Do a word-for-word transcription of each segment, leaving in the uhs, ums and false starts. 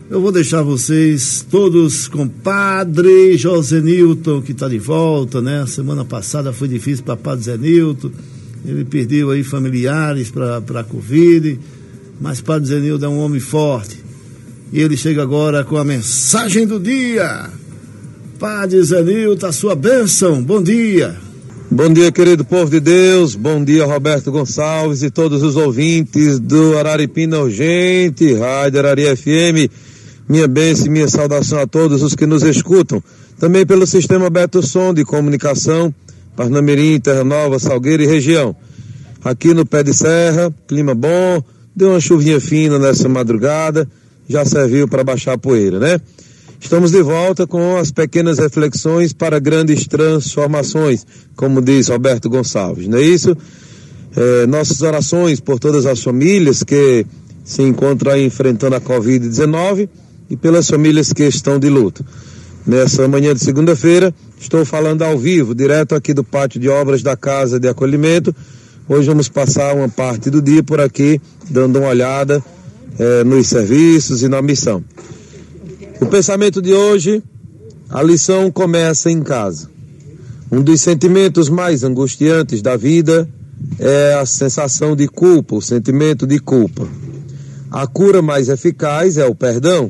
Eu vou deixar vocês todos com Padre José Nilton, que está de volta, né? Semana passada foi difícil para Padre Zé Nilton, ele perdeu aí familiares para a Covid, mas Padre Zé Nilton é um homem forte, e ele chega agora com a mensagem do dia. Padre Zé Nilton, a sua bênção, bom dia. Bom dia, querido povo de Deus, bom dia, Roberto Gonçalves e todos os ouvintes do Araripina Urgente, Rádio Arari F M. Minha bênção e minha saudação a todos os que nos escutam, também pelo sistema Beto Som de comunicação, Parnamirim, Terra Nova, Salgueiro e região. Aqui no pé de serra, clima bom, deu uma chuvinha fina nessa madrugada, já serviu para baixar a poeira, né? Estamos de volta com as pequenas reflexões para grandes transformações, como diz Roberto Gonçalves, não é isso? É, nossas orações por todas as famílias que se encontram aí enfrentando a covid dezenove e pelas famílias que estão de luto. Nessa manhã de segunda-feira, estou falando ao vivo, direto aqui do pátio de obras da Casa de Acolhimento. Hoje vamos passar uma parte do dia por aqui, dando uma olhada é, nos serviços e na missão. O pensamento de hoje, a lição começa em casa. Um dos sentimentos mais angustiantes da vida é a sensação de culpa, o sentimento de culpa. A cura mais eficaz é o perdão.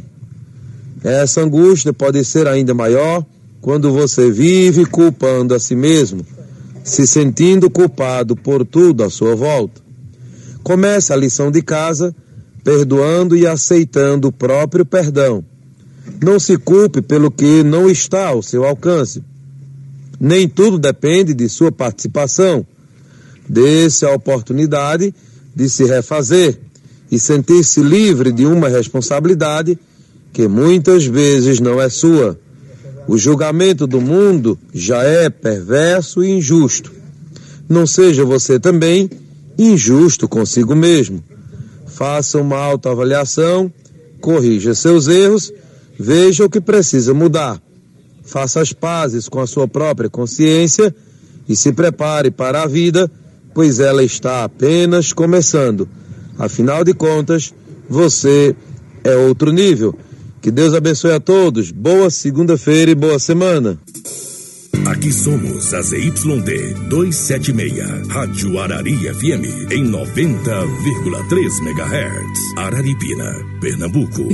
Essa angústia pode ser ainda maior quando você vive culpando a si mesmo, se sentindo culpado por tudo à sua volta. Comece a lição de casa perdoando e aceitando o próprio perdão. Não se culpe pelo que não está ao seu alcance. Nem tudo depende de sua participação. Dê-se a oportunidade de se refazer e sentir-se livre de uma responsabilidade que muitas vezes não é sua. O julgamento do mundo já é perverso e injusto. Não seja você também injusto consigo mesmo. Faça uma autoavaliação, corrija seus erros, veja o que precisa mudar. Faça as pazes com a sua própria consciência e se prepare para a vida, pois ela está apenas começando. Afinal de contas, você é outro nível. Que Deus abençoe a todos. Boa segunda-feira e boa semana. Aqui somos a Z Y D duzentos e setenta e seis, Rádio Arari F M, em noventa vírgula três megahertz. Araripina, Pernambuco.